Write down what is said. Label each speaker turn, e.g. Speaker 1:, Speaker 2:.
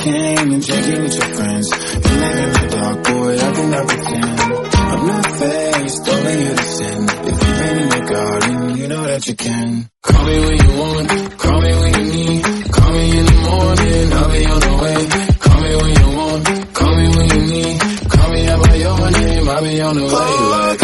Speaker 1: cocaine and drinking with your friends. You live in the dark, boy, I cannot pretend. I'm not faced, only here to sin. If you've been in your garden, you know that you can. Call me when you want, call me when you need. Call me in the morning, I'll be on the way. Call me when you want, call me when you need. Call me out by your name, I'll be on the way. Like